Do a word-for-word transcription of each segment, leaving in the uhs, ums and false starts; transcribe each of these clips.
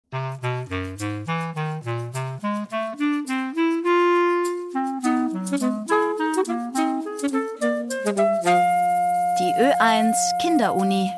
Die Ö eins Kinderuni.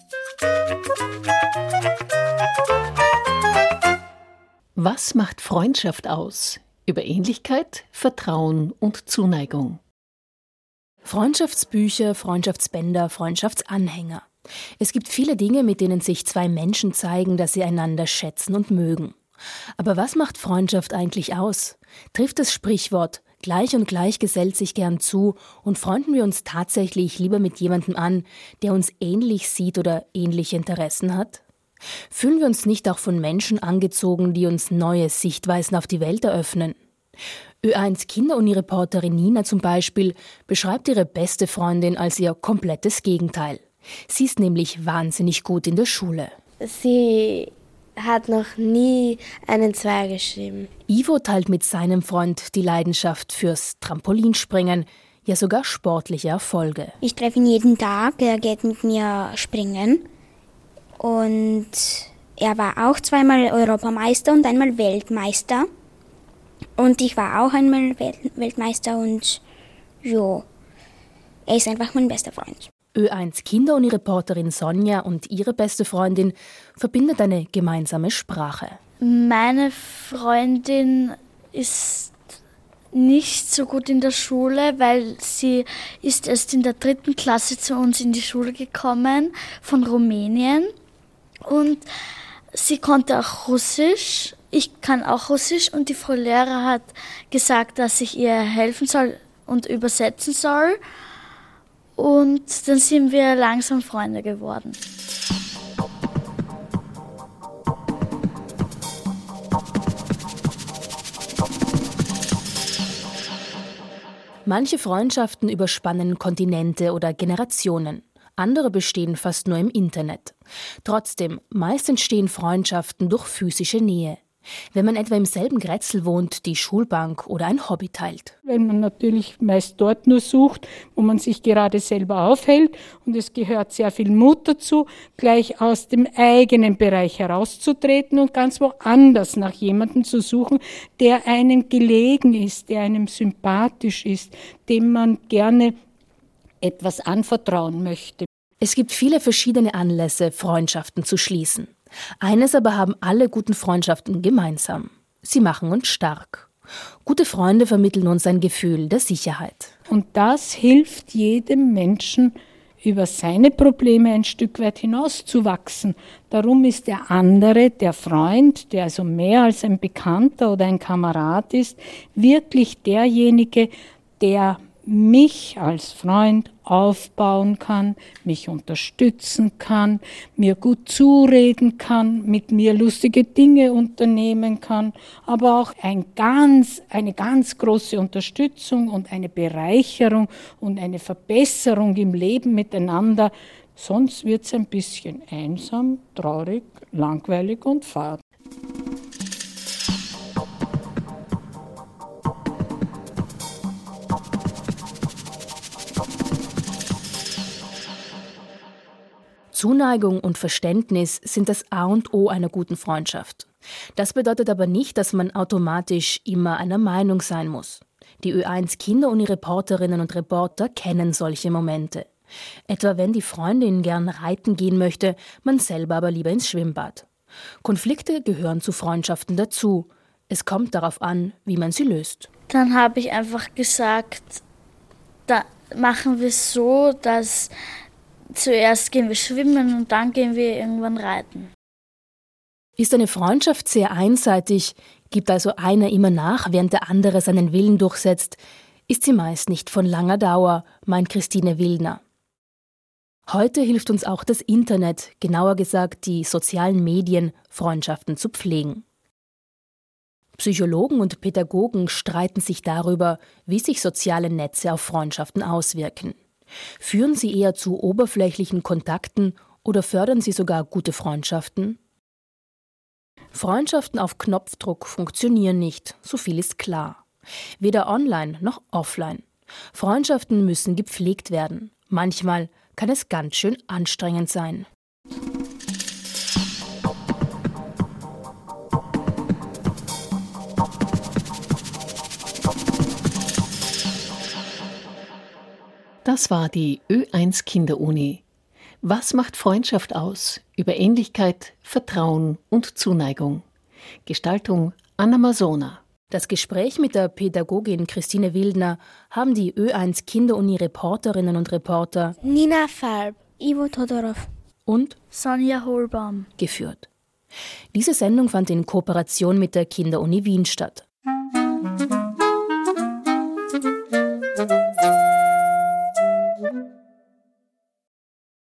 Was macht Freundschaft aus? Über Ähnlichkeit, Vertrauen und Zuneigung. Freundschaftsbücher, Freundschaftsbänder, Freundschaftsanhänger. Es gibt viele Dinge, mit denen sich zwei Menschen zeigen, dass sie einander schätzen und mögen. Aber was macht Freundschaft eigentlich aus? Trifft das Sprichwort, gleich und gleich gesellt sich gern zu, und freunden wir uns tatsächlich lieber mit jemandem an, der uns ähnlich sieht oder ähnliche Interessen hat? Fühlen wir uns nicht auch von Menschen angezogen, die uns neue Sichtweisen auf die Welt eröffnen? Ö eins Kinderuni-Reporterin Nina zum Beispiel beschreibt ihre beste Freundin als ihr komplettes Gegenteil. Sie ist nämlich wahnsinnig gut in der Schule. Sie hat noch nie einen Zweier geschrieben. Ivo teilt mit seinem Freund die Leidenschaft fürs Trampolinspringen, ja sogar sportliche Erfolge. Ich treffe ihn jeden Tag, er geht mit mir springen. Und er war auch zweimal Europameister und einmal Weltmeister. Und ich war auch einmal Weltmeister und jo, er ist einfach mein bester Freund. Ö eins Kinderuni-Reporterin Sonja und ihre beste Freundin verbindet eine gemeinsame Sprache. Meine Freundin ist nicht so gut in der Schule, weil sie ist erst in der dritten Klasse zu uns in die Schule gekommen, von Rumänien. Und sie konnte auch Russisch. Ich kann auch Russisch und die Frau Lehrer hat gesagt, dass ich ihr helfen soll und übersetzen soll. Und dann sind wir langsam Freunde geworden. Manche Freundschaften überspannen Kontinente oder Generationen. Andere bestehen fast nur im Internet. Trotzdem, meist entstehen Freundschaften durch physische Nähe. Wenn man etwa im selben Grätzl wohnt, die Schulbank oder ein Hobby teilt. Wenn man natürlich meist dort nur sucht, wo man sich gerade selber aufhält, und es gehört sehr viel Mut dazu, gleich aus dem eigenen Bereich herauszutreten und ganz woanders nach jemandem zu suchen, der einem gelegen ist, der einem sympathisch ist, dem man gerne etwas anvertrauen möchte. Es gibt viele verschiedene Anlässe, Freundschaften zu schließen. Eines aber haben alle guten Freundschaften gemeinsam. Sie machen uns stark. Gute Freunde vermitteln uns ein Gefühl der Sicherheit. Und das hilft jedem Menschen, über seine Probleme ein Stück weit hinauszuwachsen. Darum ist der andere, der Freund, der also mehr als ein Bekannter oder ein Kamerad ist, wirklich derjenige, der mich als Freund aufbauen kann, mich unterstützen kann, mir gut zureden kann, mit mir lustige Dinge unternehmen kann, aber auch ein ganz, eine ganz große Unterstützung und eine Bereicherung und eine Verbesserung im Leben miteinander. Sonst wird es ein bisschen einsam, traurig, langweilig und fad. Zuneigung und Verständnis sind das A und O einer guten Freundschaft. Das bedeutet aber nicht, dass man automatisch immer einer Meinung sein muss. Die Ö eins Kinderuni-Reporterinnen und Reporter kennen solche Momente. Etwa wenn die Freundin gern reiten gehen möchte, man selber aber lieber ins Schwimmbad. Konflikte gehören zu Freundschaften dazu. Es kommt darauf an, wie man sie löst. Dann habe ich einfach gesagt, da machen wir es so, dass zuerst gehen wir schwimmen und dann gehen wir irgendwann reiten. Ist eine Freundschaft sehr einseitig, gibt also einer immer nach, während der andere seinen Willen durchsetzt, ist sie meist nicht von langer Dauer, meint Christine Wildner. Heute hilft uns auch das Internet, genauer gesagt die sozialen Medien, Freundschaften zu pflegen. Psychologen und Pädagogen streiten sich darüber, wie sich soziale Netze auf Freundschaften auswirken. Führen sie eher zu oberflächlichen Kontakten oder fördern sie sogar gute Freundschaften? Freundschaften auf Knopfdruck funktionieren nicht, so viel ist klar. Weder online noch offline. Freundschaften müssen gepflegt werden. Manchmal kann es ganz schön anstrengend sein. Das war die Ö eins Kinderuni. Was macht Freundschaft aus? Über Ähnlichkeit, Vertrauen und Zuneigung. Gestaltung Anna Masona. Das Gespräch mit der Pädagogin Christine Wildner haben die Ö eins Kinderuni-Reporterinnen und Reporter Nina Farb, Ivo Todorov und Sonja Holbaum geführt. Diese Sendung fand in Kooperation mit der Kinderuni Wien statt.